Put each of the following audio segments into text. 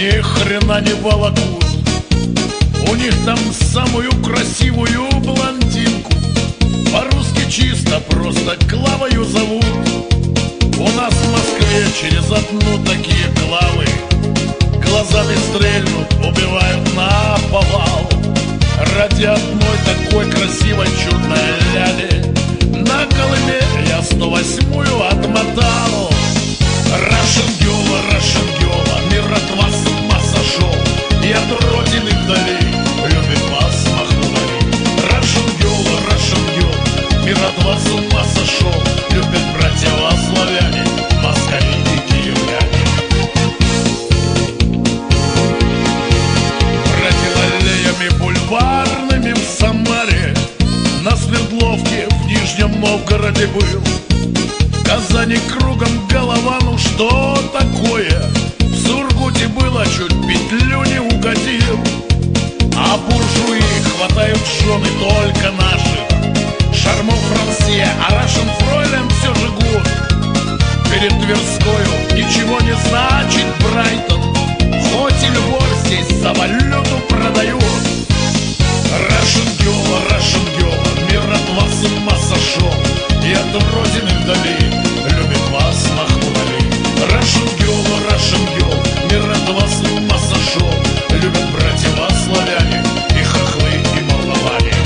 ни хрена не волокут. У них там самую красивую блондинку по-русски чисто просто Клавою зовут. У нас в Москве через одну такие Клавы глазами стрельнут, убивают наповал. Ради одной такой красивой чудной ляли на Колыме я 108-ю отмотал. Russian girl, мир от вас с ума сошел, и от родины вдали любит вас Махмуд-Али. Russian girl, мир от вас с ума сошел, любят братья вас славяне, москали и киевляне. Аллеями бульварными в Самаре, на Свердловке, в Нижнем Новгороде был. В Казани кругом голова, ну что такое? В Сургуте было, чуть петлю не угодил. А буржуи хватают жены только наших. Шармон Франсе, а Russian Фройлен все же гуд. Перед Тверскою ничего не значит Брайтон, хоть и любовь здесь за валюту продают. Russian girl, мир от вас с ума сошел, и от родины вдали любит вас Махмуд-Али. Russian girl, мир от вас с ума сошел, любят братья вас славяне, и хохлы, и молдаване.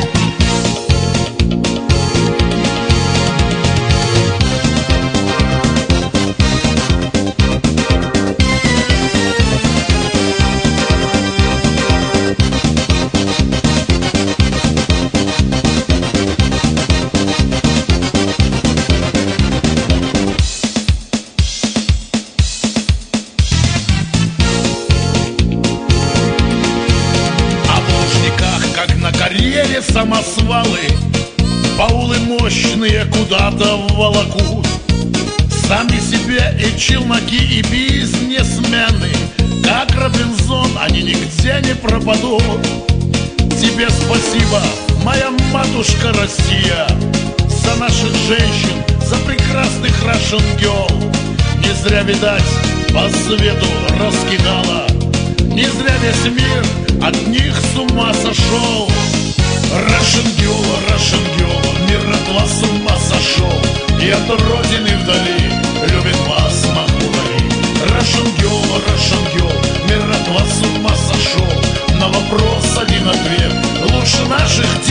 Карьере самосвалы баулы мощные куда-то волокут. Сами себе и челноки, и бизнесмены, как Робинзон, они нигде не пропадут. Тебе спасибо, моя матушка Россия, за наших женщин, за прекрасных Russian girl. Не зря, видать, по свету раскидала, не зря весь мир от них с ума сошел. Russian girl, мир от вас с ума сошел, и от родины вдали любит вас Махмуд-Али. Russian girl, мир от вас с ума сошел, на вопрос один ответ лучше наших